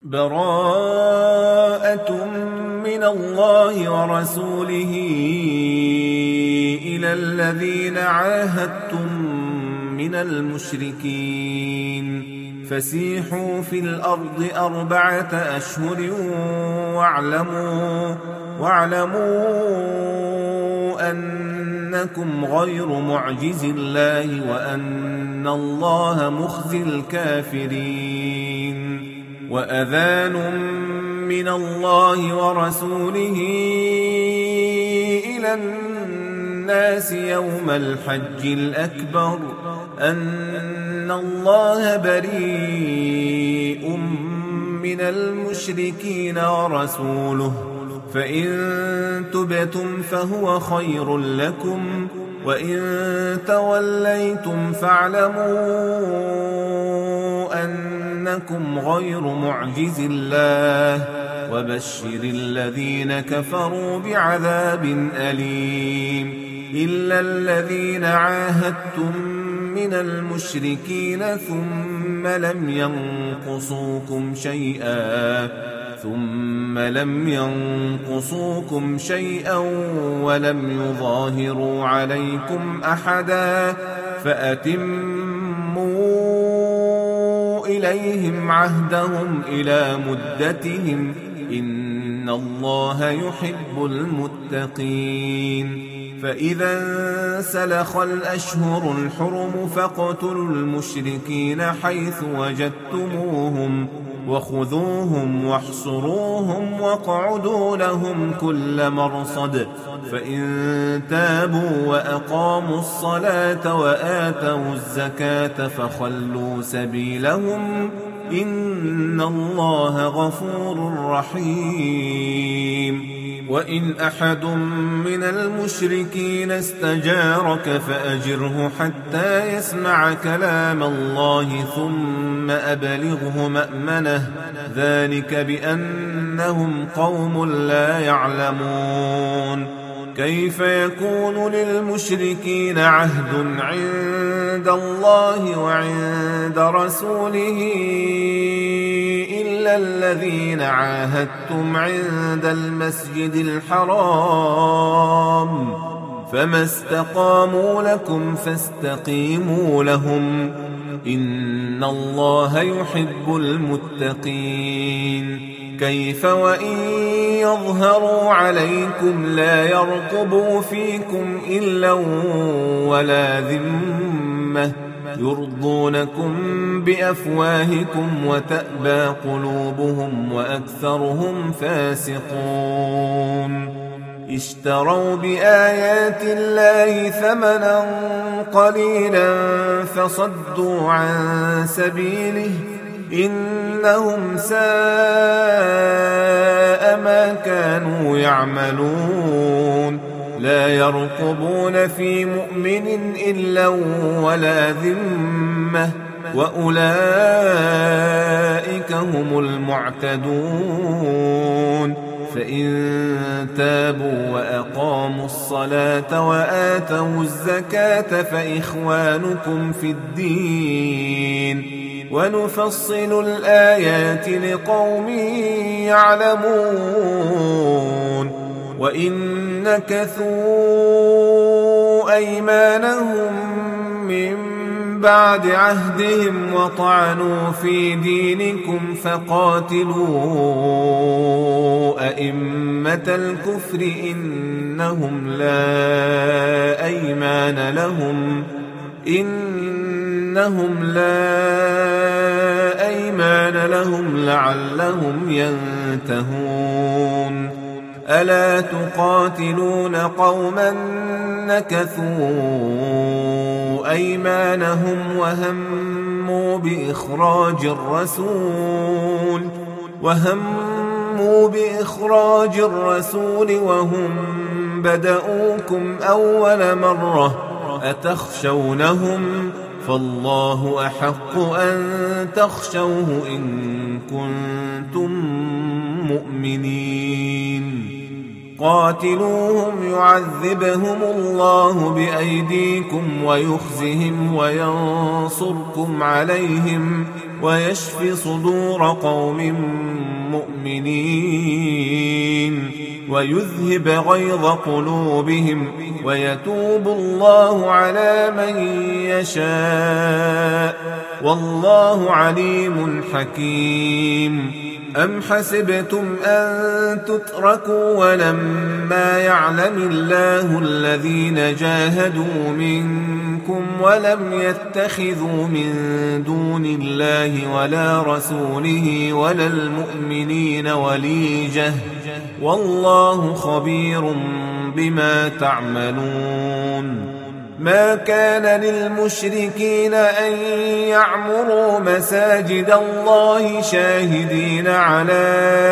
براءة من الله ورسوله إلى الذين عاهدتم من المشركين فسيحوا في الأرض 4 أشهر واعلموا أنكم غير معجز الله وأن الله مخزي الكافرين. وأذان من الله ورسوله إلى الناس يوم الحج الأكبر أن الله بريء من المشركين ورسوله فإن تبتم فهو خير لكم وإن توليتم فاعلموا أنكم غير معجز الله وبشر الذين كفروا بعذاب أليم. إلا الذين عاهدتم من المشركين ثم لم ينقصوكم شيئا ولم يظاهروا عليكم أحدا فأتموا إليهم عهدهم إلى مدتهم إن الله يحب المتقين. فإذا انسلخ الأشهر الحرم فاقتلوا المشركين حيث وجدتموهم وخذوهم واحصروهم واقعدوا لهم كل مرصد فإن تابوا وأقاموا الصلاة وآتوا الزكاة فخلوا سبيلهم إن الله غفور رحيم. وإن أحد من المشركين استجارك فأجره حتى يسمع كلام الله ثم أبلغه مأمنه ذلك بأنهم قوم لا يعلمون. كيف يكون للمشركين عهد عند الله وعند رسوله إلا الذين عاهدتم عند المسجد الحرام فما استقاموا لكم فاستقيموا لهم إن الله يحب المتقين. كيف وإن يظهروا عليكم لا يرقبوا فيكم إلا ولا ذمة يرضونكم بأفواهكم وتأبى قلوبهم وأكثرهم فاسقون. اشتروا بآيات الله ثمنا قليلا فصدوا عن سبيله إنهم ساء ما كانوا يعملون. لا يرقبون في مؤمن إلا ولا ذمة وأولئك هم المعتدون. فإن تابوا وأقاموا الصلاة وآتوا الزكاة فإخوانكم في الدين ونفصل الآيات لقوم يعلمون. وإن نكثوا أيمانهم من بعد عهدهم وطعنوا في دينكم فقاتلوا أئمة الكفر إنهم لا أيمان لهم لعلهم ينتهون. ألا تقاتلون قوما نكثوا أيمانهم وهموا بإخراج الرسول وهم بدؤوكم أول مرة أتخشونهم فالله أحق أن تخشوه إن كنتم مؤمنين. قاتلوهم يعذبهم الله بأيديكم ويخزهم وينصركم عليهم ويشف صدور قوم مؤمنين ويذهب غيظ قلوبهم ويتوب الله على من يشاء والله عليم حكيم. أم حسبتم أن تتركوا ولما يعلم الله الذين جاهدوا منكم ولم يتخذوا من دون الله ولا رسوله ولا المؤمنين وليجة والله خبير بما تعملون. ما كان للمشركين أن يعمروا مساجد الله شاهدين على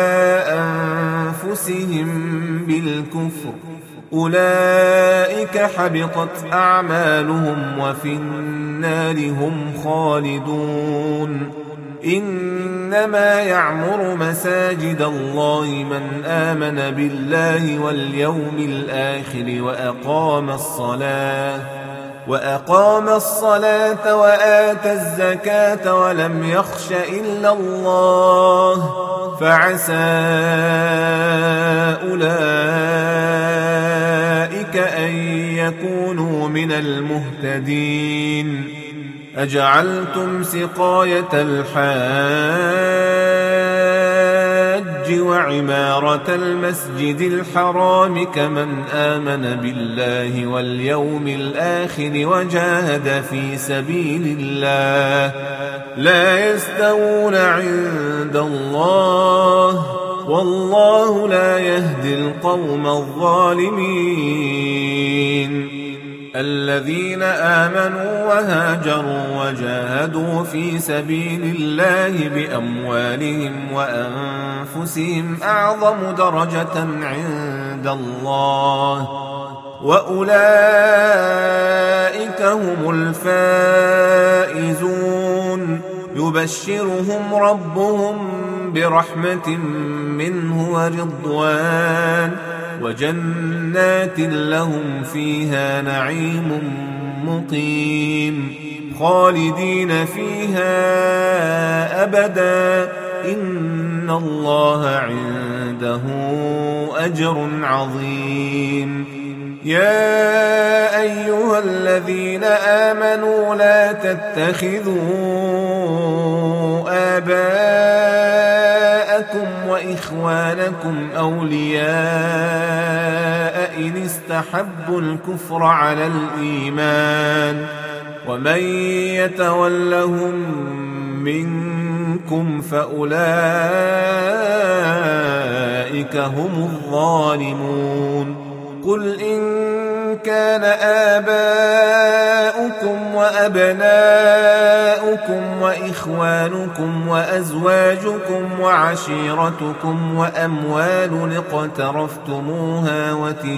أنفسهم بالكفر أولئك حبطت أعمالهم وفي النار هم خالدون. إنما يعمر مساجد الله من آمن بالله واليوم الآخر وأقام الصلاة وآتى الزكاة ولم يخش إلا الله فعسى أولئك أن يكونوا من المهتدين. أجعلتم سقاية الحاج وعمارة المسجد الحرام كمن آمن بالله واليوم الآخر وجاهد في سبيل الله لا يستوون عند الله والله لا يهدي القوم الظالمين. الذين آمنوا وهاجروا وجاهدوا في سبيل الله بأموالهم وأنفسهم أعظم درجة عند الله وأولئك هم الفائزون. يبشرهم ربهم برحمة منه ورضوان وجنات لهم فيها نعيم مقيم خالدين فيها أبدا إن الله عنده أجر عظيم. يا أيها الذين آمنوا لا تتخذوا آباءكم وإخوانكم أولياء إن استحبوا الكفر على الإيمان ومن يتولهم منكم فأولئك هم الظالمون. قل إن كان آباؤكم وأبناؤكم وإخوانكم وأزواجكم وعشيرتكم وأموال اقترفتموها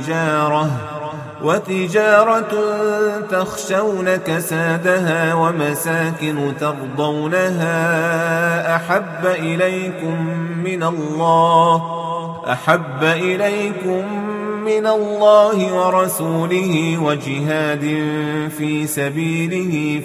وتجارة تخشون كسادها ومساكن ترضونها أحب إليكم من الله ورسوله وجهاد في سبيله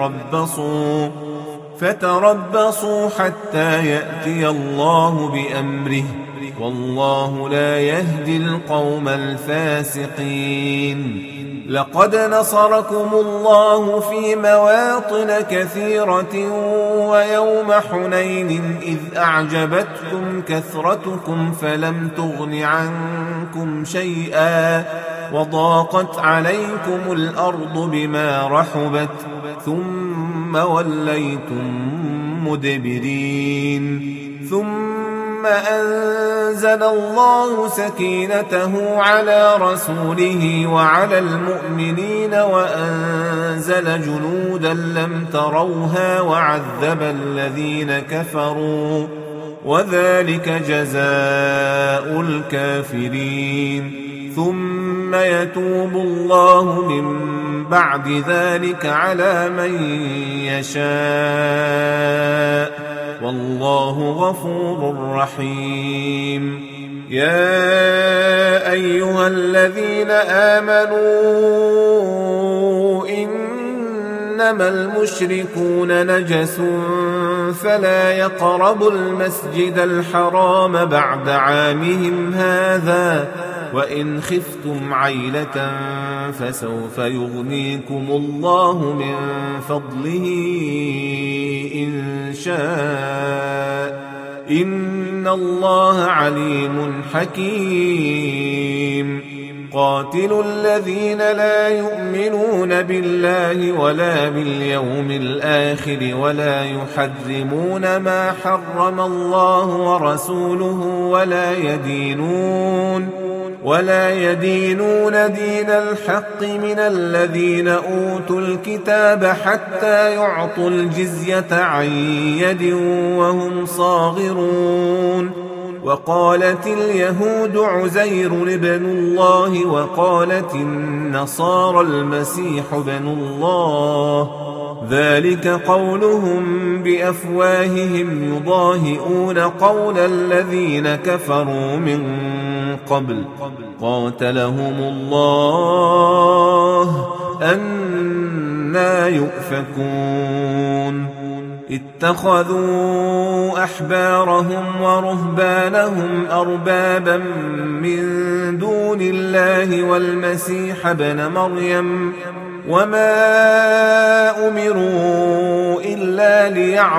فتربصوا حتى يأتي الله بأمره والله لا يهدي القوم الفاسقين. لقد نصركم الله في مواطن كثيرة ويوم حنين إذ أعجبتكم كثرتكم فلم تغن عنكم شيئا وضاقت عليكم الأرض بما رحبت ثم وليتم مدبرين. ثم أنزل الله سكينته على رسوله وعلى المؤمنين وأنزل جنودا لم تروها وعذب الذين كفروا وذلك جزاء الكافرين. ثم يتوب الله من بعد ذلك على من يشاء والله غفور رحيم. يا أيها الذين آمنوا إنما المشركون نجس فلا يقربوا المسجد الحرام بعد عامهم هذا وإن خفتم عيلة فسوف يغنيكم الله من فضله إن شاء إن الله عليم حكيم قاتلوا الذين لا يؤمنون بالله ولا باليوم الآخر ولا ما حرم الله ورسوله ولا يدينون دين الحق من الذين أوتوا الكتاب حتى يعطوا الجزية عن يد وهم صاغرون وقالت اليهود عزير ابن الله وقالت النصارى المسيح ابن الله ذلك قولهم بأفواههم يضاهئون قول الذين كفروا من قبل قاتلهم الله أنى يؤفكون اتخذوا أحبارهم ورهبانهم أربابا من دون الله والمسيح ابن مريم وما أمروا إلا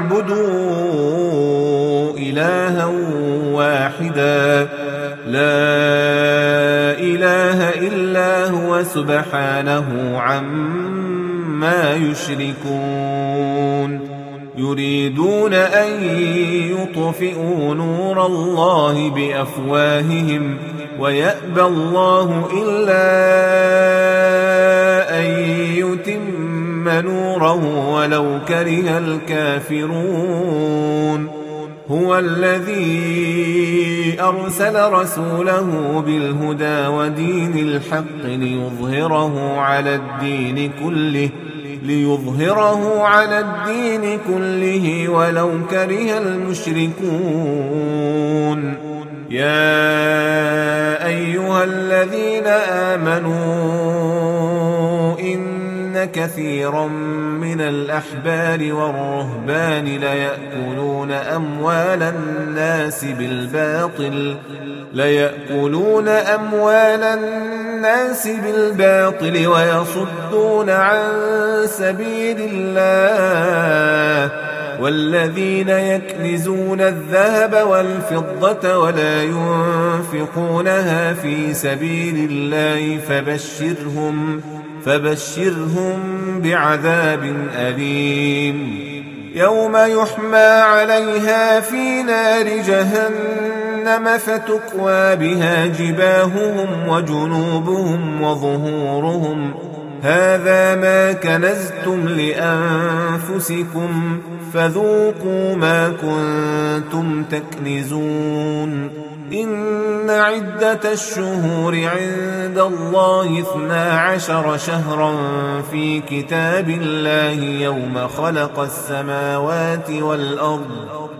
ليعبدوا إلها واحدا لا إله إلا هو سبحانه عما يشركون يريدون أن يطفئوا نور الله بأفواههم ويأبى الله إلا أن يتم نوره ولو كره الكافرون هو الذي أرسل رسوله بالهدى ودين الحق ليظهره على الدين كله ولو كره المشركون يا أيها الذين آمنوا إن كثيرا من الأحبار والرهبان ليأكلون أموال الناس بالباطل ويصدون عن سبيل الله والذين يكنزون الذهب والفضة ولا ينفقونها في سبيل الله فبشرهم بعذاب أليم يوم يحمى عليها في نار جهنم فتكوى بها جباههم وجنوبهم وظهورهم هذا ما كنزتم لأنفسكم فذوقوا ما كنتم تكنزون إن عدة الشهور عند الله 12 شهرا في كتاب الله يوم خلق السماوات والأرض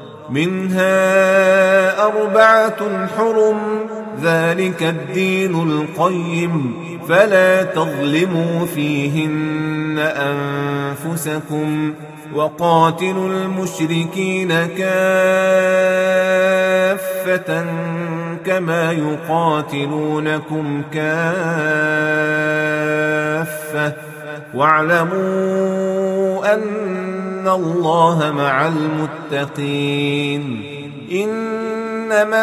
منها 4 حرم ذلك الدين القيم فلا تظلموا فيهن أنفسكم وقاتلوا المشركين كافة كما يقاتلونكم كافة واعلموا أن الله مع المتقين إنما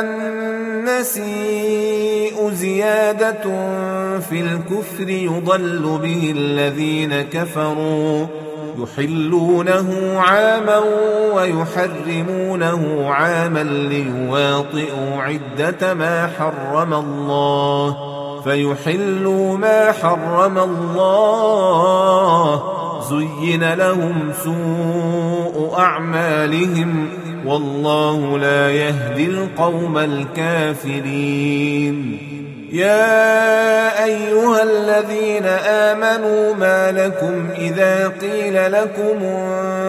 النسيء زيادة في الكفر يضل به الذين كفروا يحلونه عاما ويحرمونه عاما ليواطئوا عدة ما حرم الله فيحلوا ما حرم الله زين لهم سوء أعمالهم والله لا يهدي القوم الكافرين يا أيها الذين آمنوا ما لكم إذا قيل لكم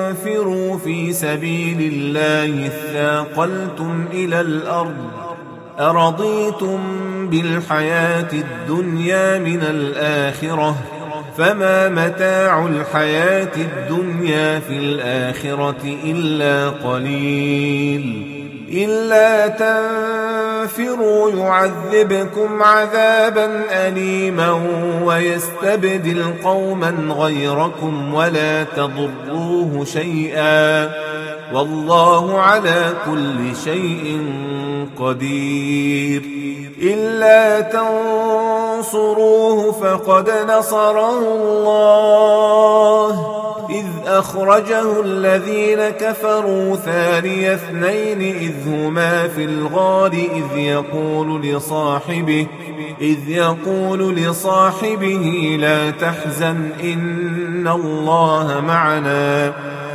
انفروا في سبيل الله اثاقلتم إلى الأرض أرضيتم بالحياة الدنيا من الآخرة فما متاع الحياة الدنيا في الآخرة إلا قليل إلا تنفروا يعذبكم عذابا أليما ويستبدل قوما غيركم ولا تضروه شيئا والله على كل شيء قدير إلا تنصروه فقد نصره الله إذ أخرجه الذين كفروا ثاني اثنين إذ هما في الغار إذ يقول لصاحبه لا تحزن إن الله معنا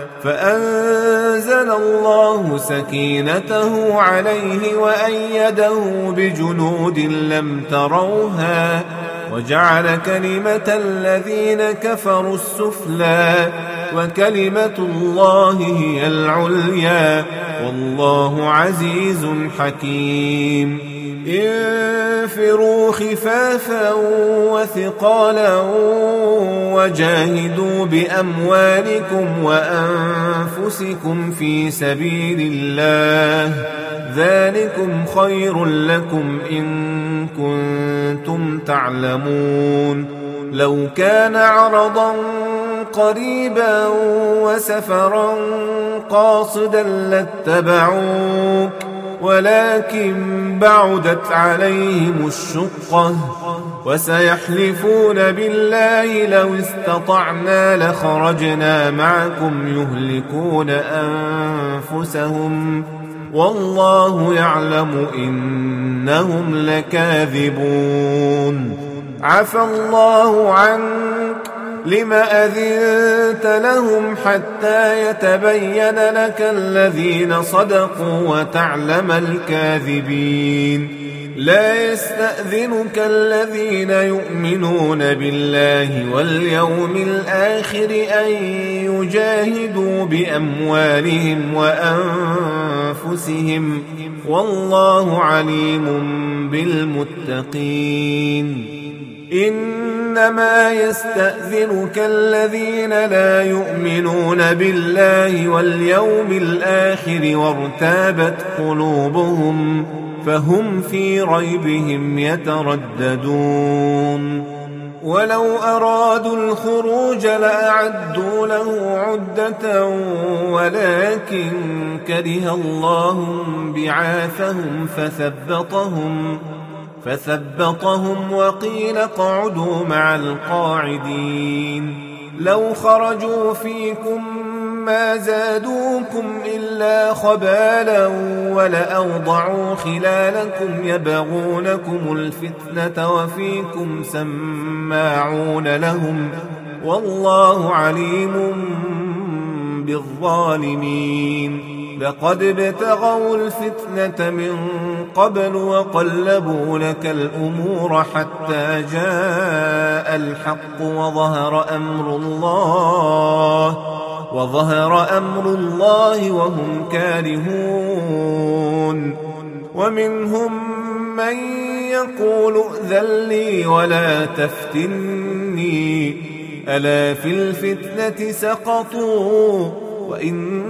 فأنزل الله سكينته عليه وأيده بجنود لم تروها وجعل كلمة الذين كفروا السفلى وكلمة الله هي العليا والله عزيز حكيم انفروا خفافا وثقالا وجاهدوا بأموالكم وأنفسكم في سبيل الله ذلكم خير لكم إن كنتم تعلمون لو كان عرضا قريبا وسفرا قاصدا لاتبعوك ولكن بعدت عليهم الشقة وسيحلفون بالله لو استطعنا لخرجنا معكم يهلكون أنفسهم والله يعلم إنهم لكاذبون عفى الله عنك لم أذنت لهم حتى يتبين لك الذين صدقوا وتعلم الكاذبين لا يستأذنك الذين يؤمنون بالله واليوم الآخر أن يجاهدوا بأموالهم وأنفسهم والله عليم بالمتقين إنما يستأذنك الذين لا يؤمنون بالله واليوم الآخر وارتابت قلوبهم فهم في ريبهم يترددون ولو أرادوا الخروج لأعدوا له عدة ولكن كره الله بعاثهم فثبطهم وقيل اقعدوا مع القاعدين لو خرجوا فيكم ما زادوكم إلا خبالا ولأوضعوا خلالكم يبغونكم الفتنة وفيكم سماعون لهم والله عليم بالظالمين لقد ابتغوا الفتنة من قبل وقلبوا لك الأمور حتى جاء الحق وظهر أمر الله وهم كارهون ومنهم من يقول ائذن لي ولا تفتني ألا في الفتنة سقطوا وإن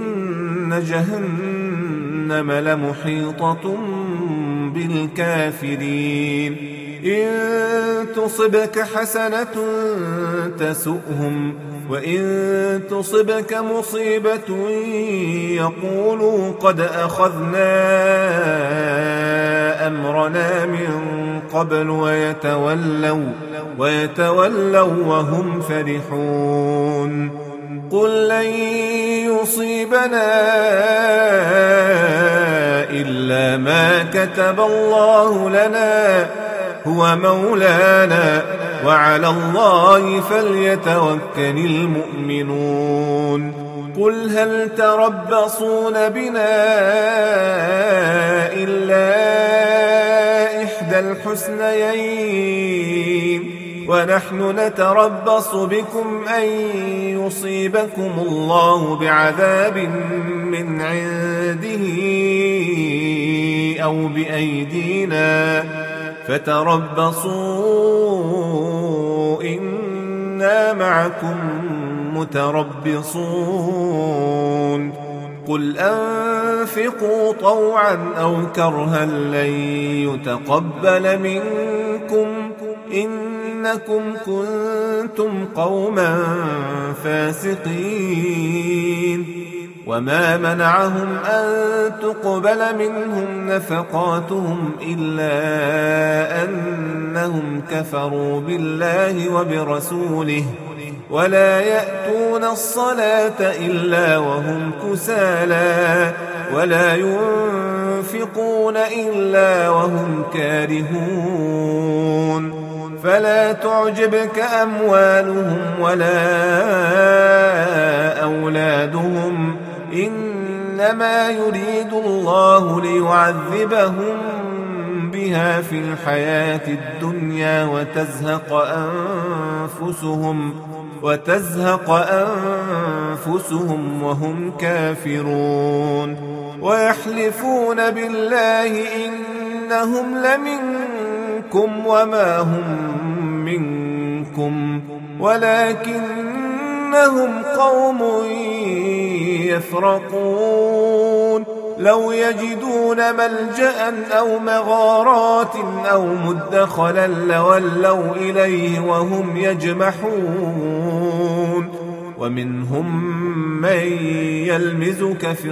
جهنم لمحيطة بالكافرين إن تصبك حسنة تسؤهم وإن تصبك مصيبة يقولوا قد أخذنا أمرنا من قبل ويتولوا وهم فرحون قل لن يصيبنا إلا ما كتب الله لنا هو مولانا وعلى الله فليتوكل المؤمنون قل هل تربصون بنا إلا إحدى الحسنيين ونحن نتربص بكم أن يصيبكم الله بعذاب من عنده أو بأيدينا فتربصوا إنا معكم متربصون قل أنفقوا طوعا أو كرها لن يتقبل منكم إنكم كنتم قوما فاسقين وما منعهم أن تقبل منهم نفقاتهم إلا أنهم كفروا بالله وبرسوله ولا يأتون الصلاة إلا وهم كسالى ولا ينفقون إلا وهم كارهون فلا تعجبك أموالهم ولا أولادهم إنما يريد الله ليعذبهم بها في الحياة الدنيا وتزهق أنفسهم وهم كافرون ويحلفون بالله إنهم لمنكم وما هم منكم ولكنهم قوم يفرقون لو يجدون ملجأ أو مغارات أو مدخلا لولوا إليه وهم يجمحون ومنهم من يلمزك في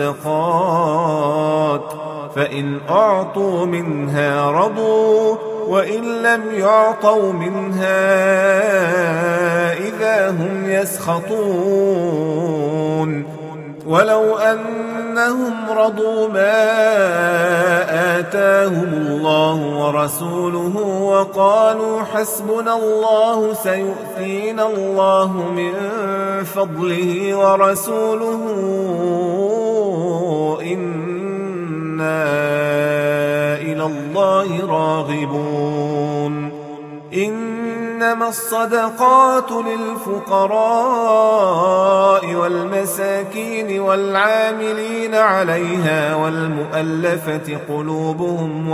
الصدقات فإن أعطوا منها رضوا وإن لم يعطوا منها إذا هم يسخطون ولو أنهم رضوا ما آتاهم الله ورسوله وقالوا حسبنا الله سيؤتينا الله من فضله ورسوله إنا إلى الله راغبون إنما الصدقات للفقراء والمساكين والعاملين عليها والمؤلفة قلوبهم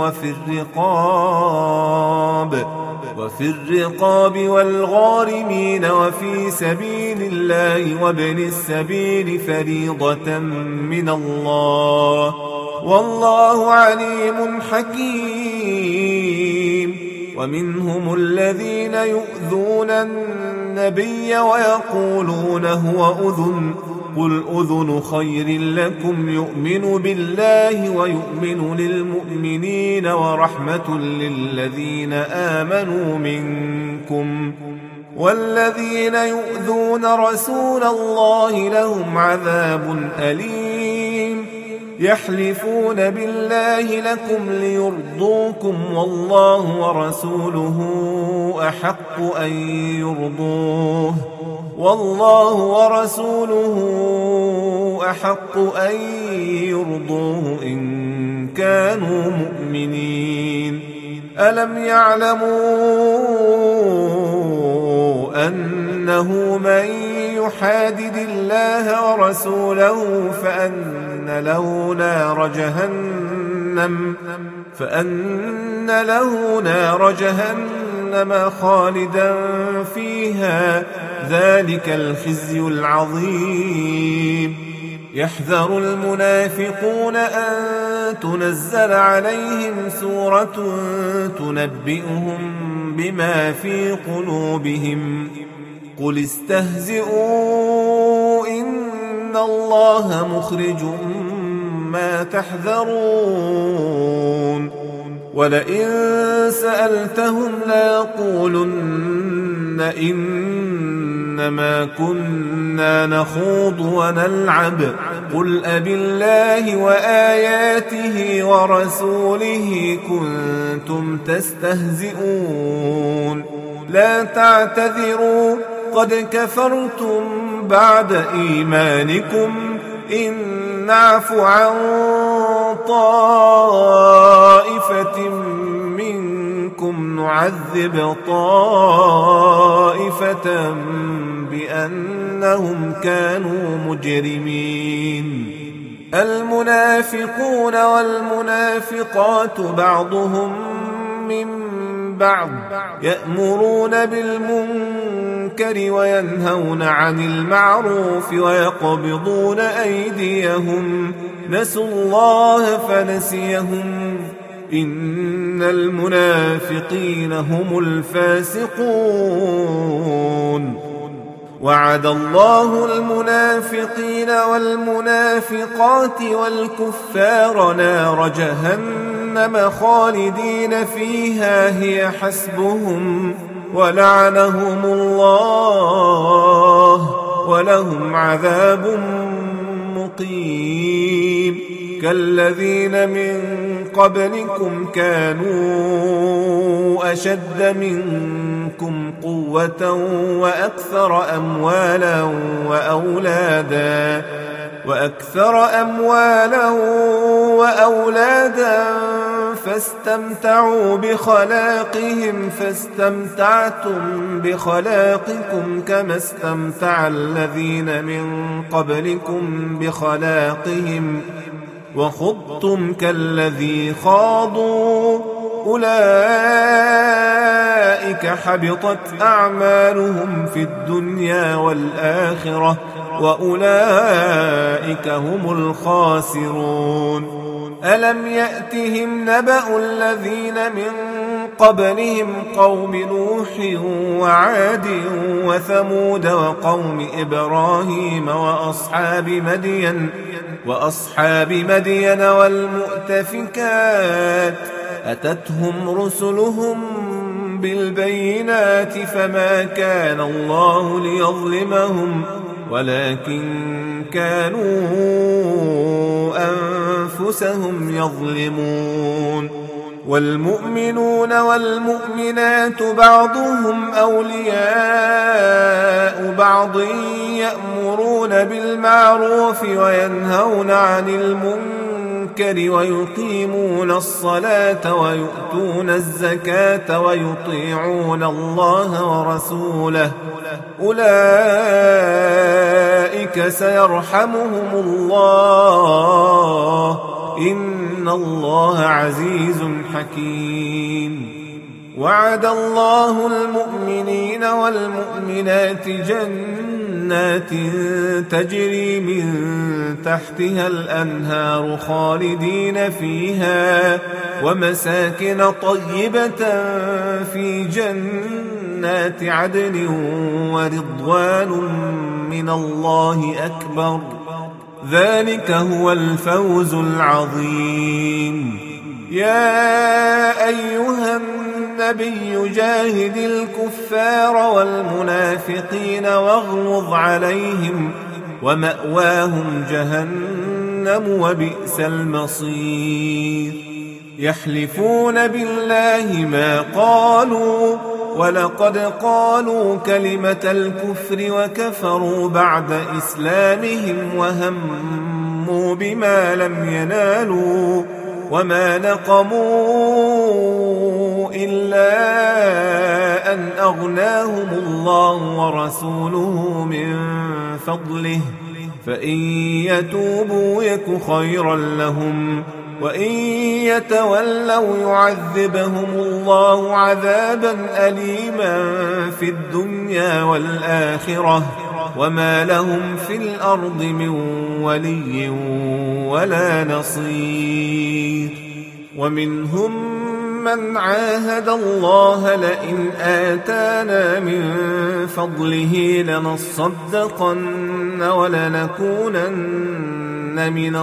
وفي الرقاب والغارمين وفي سبيل الله وابن السبيل فريضة من الله والله عليم حكيم ومنهم الذين يؤذون النبي ويقولون هو أذن قل أذن خير لكم يؤمن بالله ويؤمن للمؤمنين ورحمة للذين آمنوا منكم والذين يؤذون رسول الله لهم عذاب أليم يحلفون بالله لكم ليرضوكم والله ورسوله أحق أن يرضوه إن كانوا مؤمنين ألم يعلموا أنه من يحادد الله ورسوله فأن له نار جهنم خالدا فيها ذلك الخزي العظيم يحذر المنافقون أن تنزل عليهم سورة تنبئهم بما في قلوبهم قل استهزئوا إن الله مخرج ما تحذرون ولئن سألتهم ليقولن إنما كنا نخوض ونلعب قل أبالله وآياته ورسوله كنتم تستهزئون لا تعتذروا قد كفرتم بعد إيمانكم إن نعف عن طائفة منكم نعذب طائفة بأنهم كانوا مجرمين المنافقون والمنافقات بعضهم من بعض يأمرون بالمنكر وينهون عن المعروف ويقبضون أيديهم نسوا الله فنسيهم إن المنافقين هم الفاسقون وعد الله المنافقين والمنافقات والكفار نار جهنم خالدين فيها هي حسبهم ولعنهم الله ولهم عذاب مقيم كالذين من قبلكم كانوا أشد منكم قوة وأكثر أموالا وأولادا فاستمتعوا بخلاقهم فاستمتعتم بخلاقكم كما استمتع الذين من قبلكم بخلاقهم وخضتم كالذي خاضوا أولئك حبطت أعمالهم في الدنيا والآخرة وأولئك هم الخاسرون ألم يأتهم نبأ الذين من قبلهم قوم نوح وعاد وثمود وقوم إبراهيم وأصحاب مدين والمؤتفكات أتتهم رسلهم بالبينات فما كان الله ليظلمهم ولكن كانوا أنفسهم يظلمون والمؤمنون والمؤمنات بعضهم أولياء بعض يأمرون بالمعروف وينهون عن المنكر ويقيمون الصلاة ويؤتون الزكاة ويطيعون الله ورسوله أولئك سيرحمهم الله إن الله عزيز حكيم وعد الله المؤمنين والمؤمنات جنات تجري من تحتها الأنهار خالدين فيها ومساكن طيبة في جنات عدن ورضوان من الله أكبر ذلك هو الفوز العظيم يا أيها النبي جاهد الكفار والمنافقين واغلظ عليهم ومأواهم جهنم وبئس المصير يحلفون بالله ما قالوا ولقد قالوا كلمة الكفر وكفروا بعد إسلامهم وهموا بما لم ينالوا وما نقموا إلا أن أغناهم الله ورسوله من فضله فإن يتوبوا يك خيرا لهم وإن يتولوا يعذبهم الله عذابا أليما في الدنيا والآخرة وما لهم في الأرض من ولي ولا نصير ومنهم من عاهد الله لئن آتانا من فضله لنصدقن ولنكونن من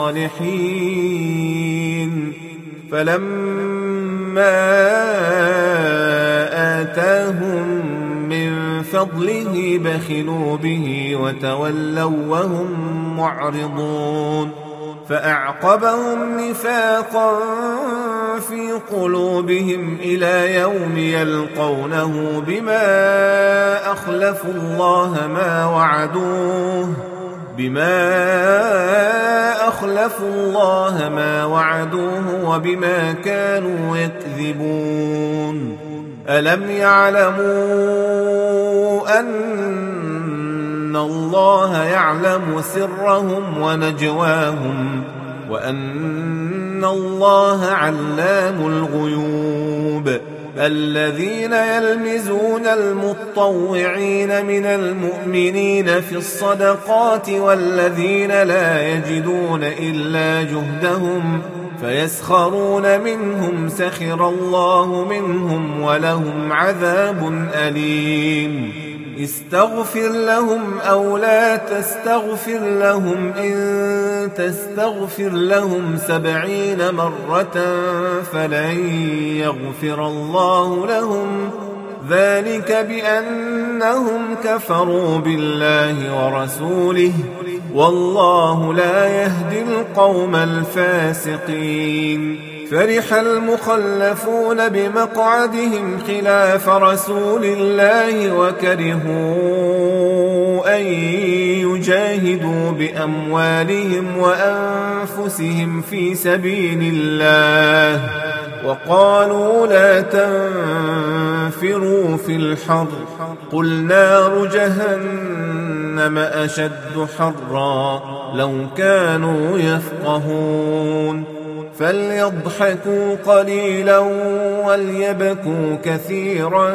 الصالحين فلما آتاهم من فضله بخلوا به وتولوا وهم معرضون فأعقبهم نفاقا في قلوبهم إلى يوم يلقونه بما أخلفوا الله ما وعدوه وبما كانوا يكذبون ألم يعلموا أن الله يعلم سرهم ونجواهم وأن الله علام الغيوب. الذين يلمزون المطوعين من المؤمنين في الصدقات والذين لا يجدون إلا جهدهم فيسخرون منهم سخر الله منهم ولهم عذاب أليم. استغفر لهم أو لا تستغفر لهم إن تستغفر لهم 70 مرة فلن يغفر الله لهم ذلك بأنهم كفروا بالله ورسوله والله لا يهدي القوم الفاسقين. فرح المخلفون بمقعدهم خلاف رسول الله وكرهوا أن يجاهدوا بأموالهم وأنفسهم في سبيل الله وقالوا لا تنفروا في الحر قل نار جهنم أشد حرا لو كانوا يفقهون. فليضحكوا قليلا وليبكوا كثيرا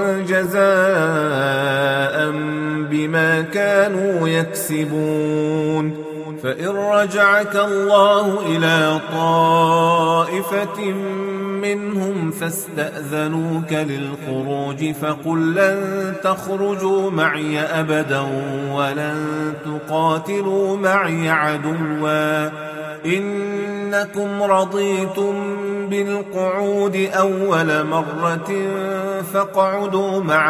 جزاء بما كانوا يكسبون. فإن رجعك الله إلى طائفة منهم فاستأذنوك للخروج فقل لن تخرجوا معي أبدا ولن تقاتلوا معي عدوا إنكم رضيتم بالقعود أول مرة فاقعدوا مع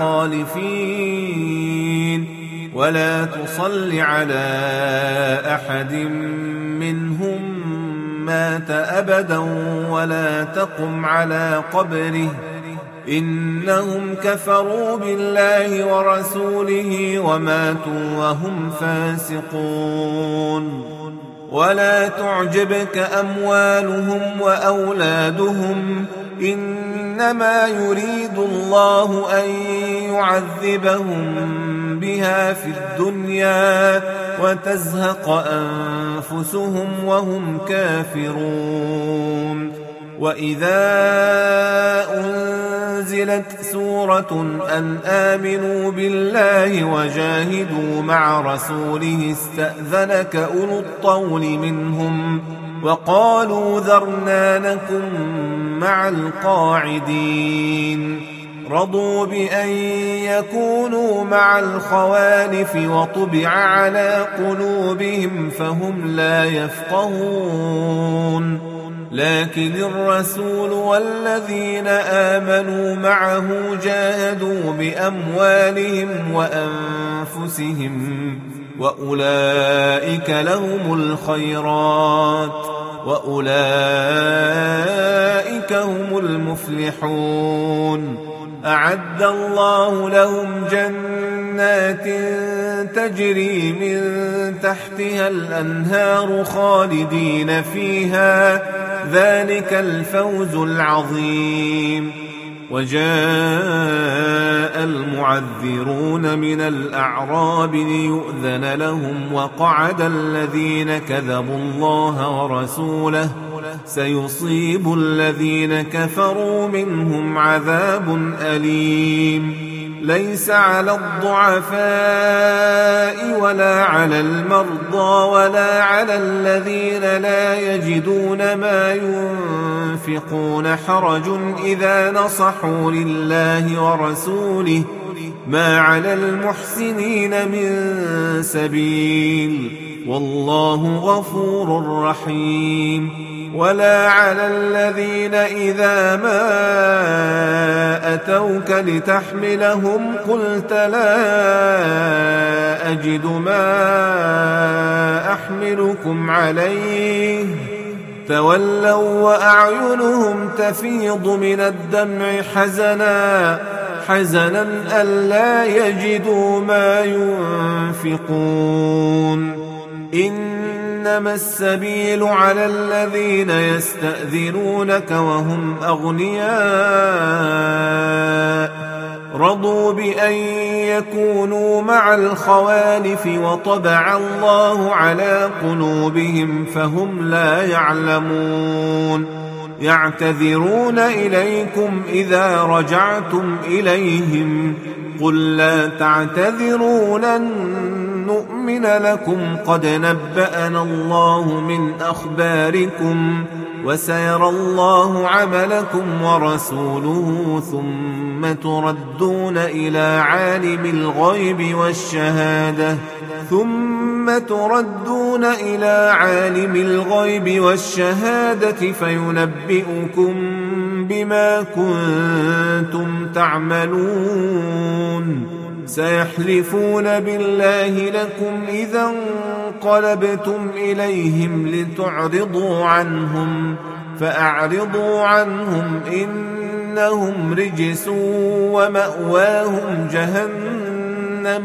الخالفين ولا تصل على أحد منهم مات أبدا ولا تقم على قبره إنهم كفروا بالله ورسوله وماتوا وهم فاسقون. ولا تعجبك أموالهم وأولادهم إنما يريد الله أن يعذبهم بها في الدنيا وتزهق أنفسهم وهم كافرون. وإذا أنزلت سورة أن آمنوا بالله وجاهدوا مع رسوله استأذنك أولو الطول منهم وقالوا ذرنا نكن مع القاعدين. رضوا بأن يكونوا مع الخوالف وطبع على قلوبهم فهم لا يفقهون. لكن الرسول والذين آمنوا معه جاهدوا بأموالهم وأنفسهم وأولئك لهم الخيرات وأولئك هم المفلحون. أعد الله لهم جنات تجري من تحتها الأنهار خالدين فيها ذلك الفوز العظيم. وجاء المعذرون من الأعراب ليؤذن لهم وقعد الذين كذبوا الله ورسوله سيصيب الذين كفروا منهم عذاب أليم. ليس على الضعفاء ولا على المرضى ولا على الذين لا يجدون ما ينفقون حرج إذا نصحوا لله ورسوله ما على المحسنين من سبيل والله غفور رحيم. ولا على الذين إذا ما أتوك لتحملهم قلت لا أجد ما أحملكم عليه تولوا وأعينهم تفيض من الدمع حزنا ألا يجدوا ما ينفقون. إنما السبيل على الذين يستأذنونك وهم أغنياء رضوا بأن يكونوا مع الخوالف وطبع الله على قلوبهم فهم لا يعلمون يعتذرون إليكم إذا رجعتم إليهم قل لا تعتذروا لن نؤمن لكم قد نبأنا الله من أخباركم وسيرى الله عملكم ورسوله ثم تردون إلى عالم الغيب والشهادة فينبئكم بما كنتم تعملون سيحلفون بالله لكم إذا انقلبتم إليهم لتعرضوا عنهم فأعرضوا عنهم إنهم رجس ومأواهم جهنم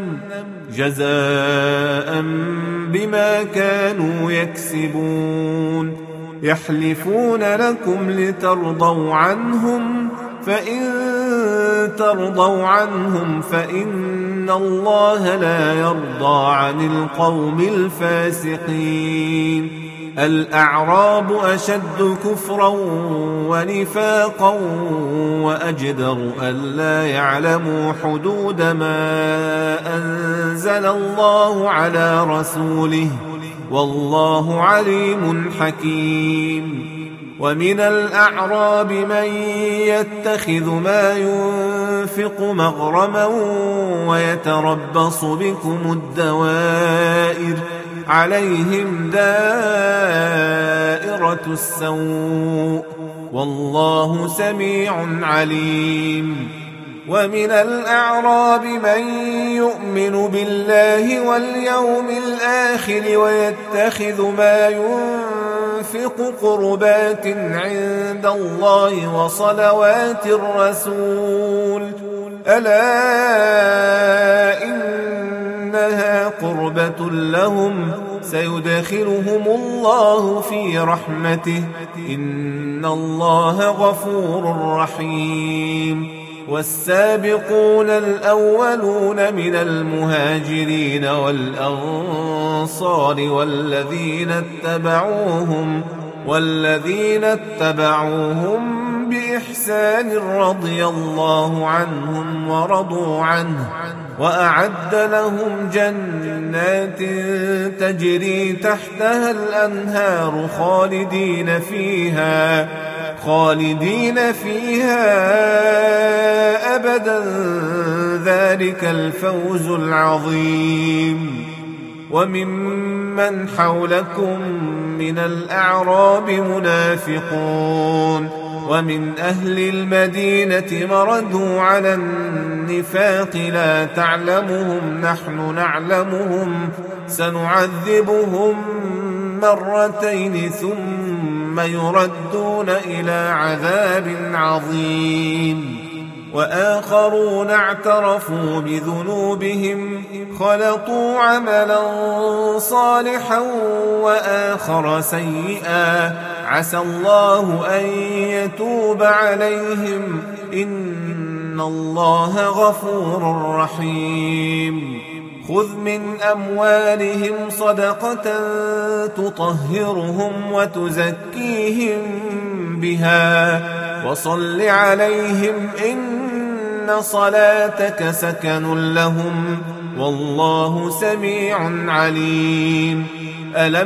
جزاء بما كانوا يكسبون يحلفون لكم لترضوا عنهم فإن ترضوا عنهم فإن الله لا يرضى عن القوم الفاسقين الأعراب أشد كفرا ونفاقا وأجدر ألا يعلموا حدود ما أنزل الله على رسوله والله عليم حكيم ومن الأعراب من يتخذ ما ينفق مغرما ويتربص بكم الدوائر عليهم دائرة السوء والله سميع عليم ومن الأعراب من يؤمن بالله واليوم الآخر ويتخذ ما ينفق قربات عند الله وصلوات الرسول ألا إنها قربة لهم سيدخلهم الله في رحمته إن الله غفور رحيم والسابقون الأولون من المهاجرين والأنصار والذين اتبعوهم بإحسان رضي الله عنهم ورضوا عنه وأعد لهم جنات تجري تحتها الأنهار خالدين فيها أبدا ذلك الفوز العظيم وممن حولكم من الأعراب منافقون ومن أهل المدينة مردوا على النفاق لا تعلمهم نحن نعلمهم سنعذبهم مرتين ثم يردون إلى عذاب عظيم وآخرون اعترفوا بذنوبهم خلطوا عملا صالحا وآخر سيئا عسى الله أن يتوب عليهم إن الله غفور رحيم خذ من أموالهم صدقة تطهرهم وتزكيهم بها وصل عليهم إن صلاتك سكن لهم والله سميع عليم ألم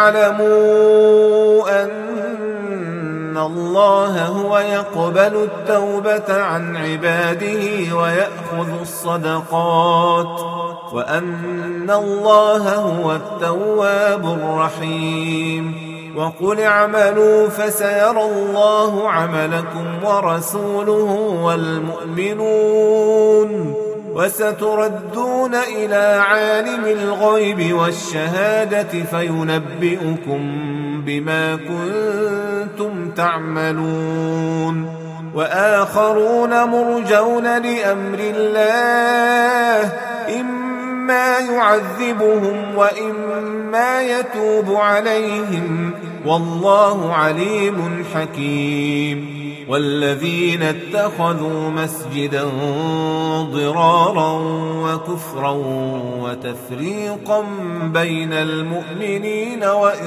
يعلموا أن الله هو يقبل التوبة عن عباده ويأخذ الصدقات وأن الله هو التواب الرحيم وقل اعملوا فسيرى الله عملكم ورسوله والمؤمنون وستردون إلى عالم الغيب والشهادة فينبئكم بما كنتم تعملون وآخرون مرجون لأمر الله إما إما يعذبهم وإما يتوب عليهم، والله عليم حكيم. والذين اتخذوا مسجدا ضرارا وكفرا وتفريقا بين المؤمنين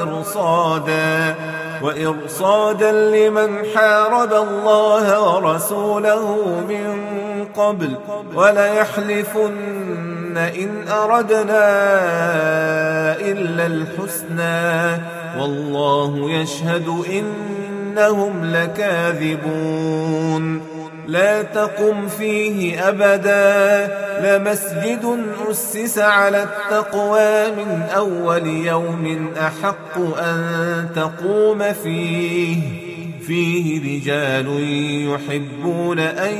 وإرصادا لمن حارب الله ورسوله من قبل وليحلفن إن أردنا إلا الحسنى والله يشهد إنهم لكاذبون. لا تقم فيه أبدا لمسجد أسس على التقوى من أول يوم أحق أن تقوم فيه رجال يحبون أن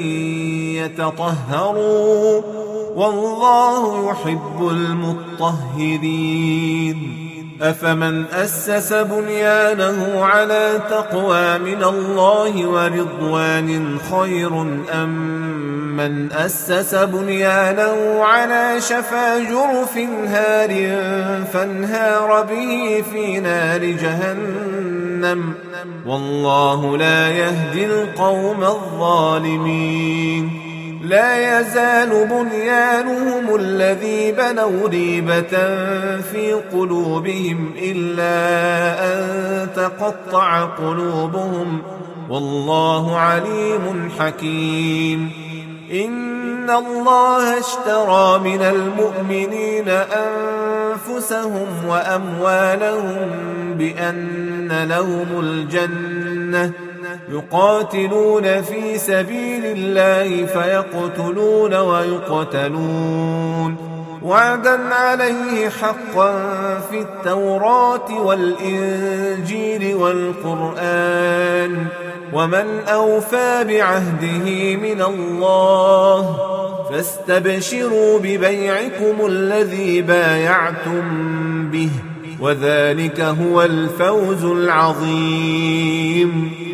يتطهروا والله يحب المطهرين. أفمن أسس بنيانه على تقوى من الله ورضوان خير أم من أسس بنيانه على شفا جرف هار فانهار به في نار جهنم والله لا يهدي القوم الظالمين. لا يزال بنيانهم الذي بنوا ريبة في قلوبهم إلا أن تقطع قلوبهم والله عليم حكيم. إن الله اشترى من المؤمنين أنفسهم وأموالهم بأن لهم الجنة يقاتلون في سبيل الله فيقتلون ويقتلون وعدا عليه حقا في التوراة والإنجيل والقرآن ومن أوفى بعهده من الله فاستبشروا ببيعكم الذي بايعتم به وذلك هو الفوز العظيم.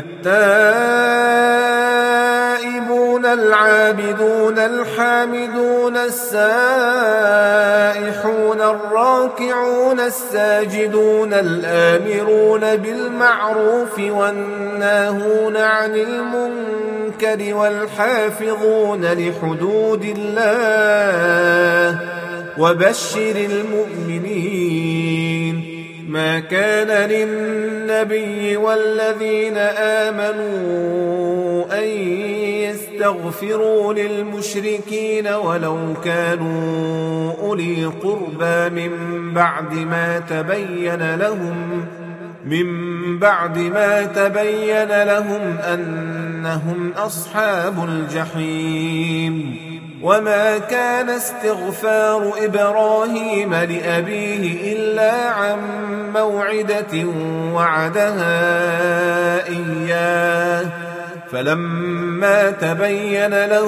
التائبون العابدون الحامدون السائحون الراكعون الساجدون الآمرون بالمعروف والناهون عن المنكر والحافظون لحدود الله وبشر المؤمنين. ما كان للنبي والذين آمنوا أن يستغفروا للمشركين ولو كانوا أولي قربى من بعد ما تبين لهم أنهم أصحاب الجحيم. وما كان استغفار إبراهيم لأبيه إلا عن موعدة وعدها إياه فلما تبين له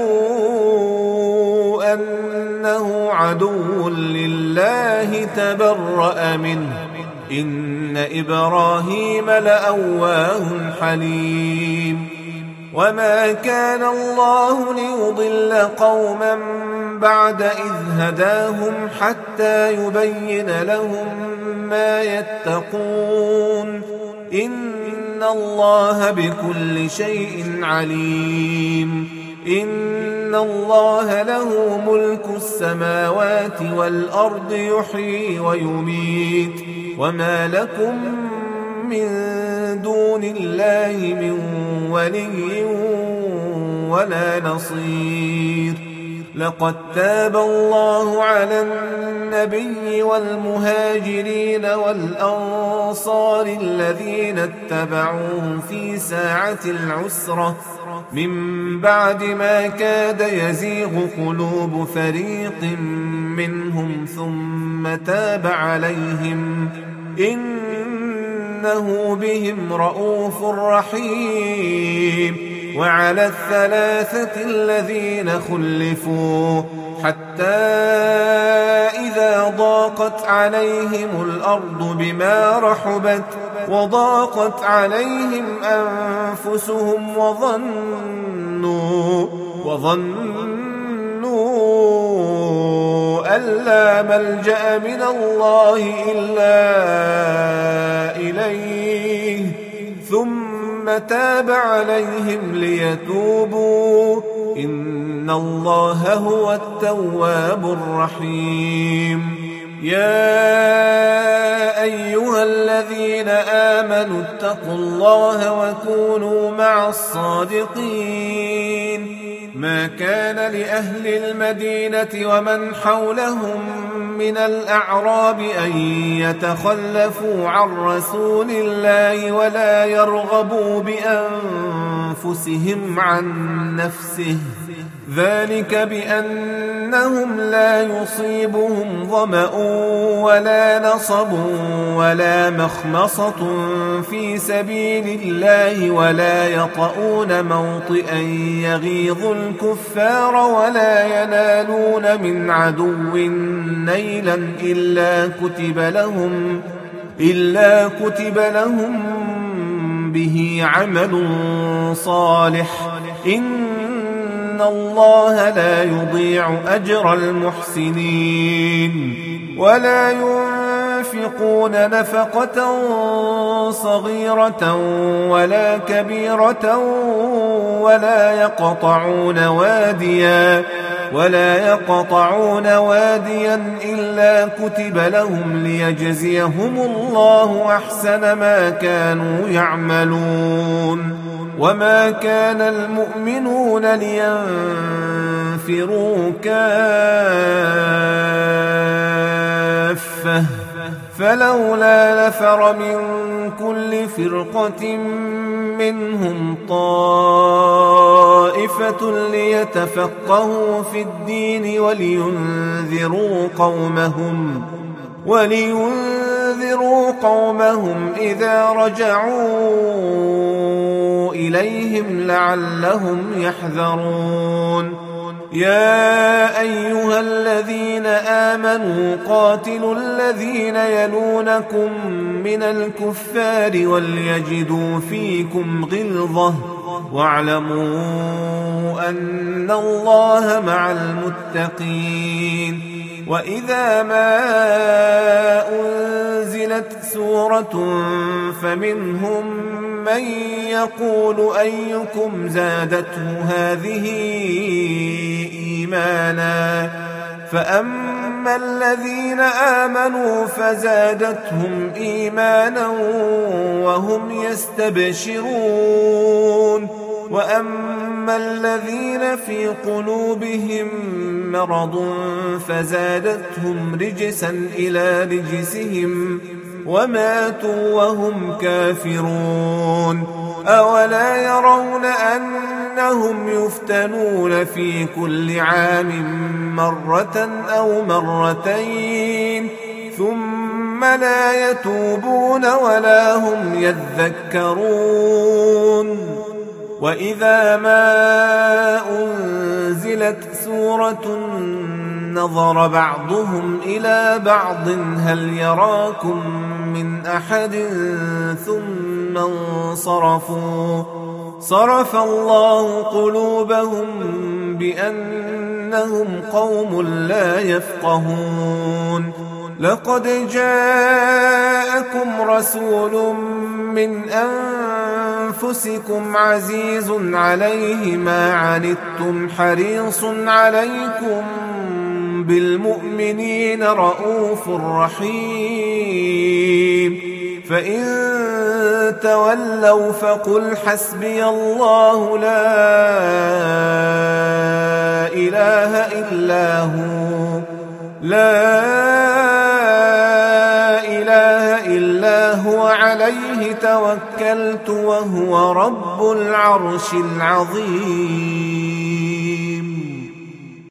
أنه عدو لله تبرأ منه إن إبراهيم لأواه حليم. وما كان الله ليضل قوما بعد إذ هداهم حتى يبين لهم ما يتقون إن الله بكل شيء عليم. إن الله له ملك السماوات والأرض يحيي ويميت وما لكم من دون الله من ولي ولا نصير. لقد تاب الله على النبي والمهاجرين والأنصار الذين اتبعوه في ساعة العسرة من بعد ما كاد يزيغ قلوب فريق منهم ثم تاب عليهم إنه بهم رؤوف رحيم. وعلى الثلاثة الذين خلفوا حتى إذا ضاقت عليهم الأرض بما رحبت وضاقت عليهم أنفسهم وظنوا أن لا ملجأ من الله إلا إليه ثم تاب عليهم ليتوبوا إن الله هو التواب الرحيم. يا أيها الذين آمنوا اتقوا الله وكونوا مع الصادقين. ما كان لأهل المدينة ومن حولهم من الأعراب أن يتخلفوا عن رسول الله ولا يرغبوا بأنفسهم عن نفسه، ذلك بأنهم لا يصيبهم ظمأ ولا نصب ولا مخمصة في سبيل الله ولا يطؤون موطئا يغيظ الكفار ولا ينالون من عدو نيلا إلا كتب لهم به عمل صالح إن الله لا يضيع أجر المحسنين. ولا ينفقون نفقة صغيرة ولا كبيرة ولا يقطعون واديا إلا كتب لهم ليجزيهم الله أحسن ما كانوا يعملون. وما كان المؤمنون لينفروا كافة فلولا نفر من كل فرقة منهم طائفة ليتفقهوا في الدين ولينذروا قومهم إذا رجعوا إليهم لعلهم يحذرون. يا أيها الذين آمنوا قاتلوا الذين يلونكم من الكفار وليجدوا فيكم غلظة واعلموا أن الله مع المتقين. وإذا ما أنزلت سورة فمنهم من يقول أيكم زادته هذه إيمانا فأما الذين آمنوا فزادتهم إيمانا وهم يستبشرون. وأما الذين في قلوبهم مرض فزادتهم رجسا إلى رجسهم وماتوا وهم كافرون. أولا يرون أنهم يفتنون في كل عام مرة أو مرتين ثم لا يتوبون ولا هم يذكرون. وإذا ما أنزلت سورة نظر بعضهم إلى بعض هل يراكم من أحد ثم انصرفوا صرف الله قلوبهم بأنهم قوم لا يفقهون. لقد جاءكم رسول من أنفسكم عزيز عليه ما عنتم حريص عليكم بالمؤمنين رؤوف رحيم. فإن تولوا فقل حسبي الله لا إله إلا هو عليه توكلت وهو رب العرش العظيم.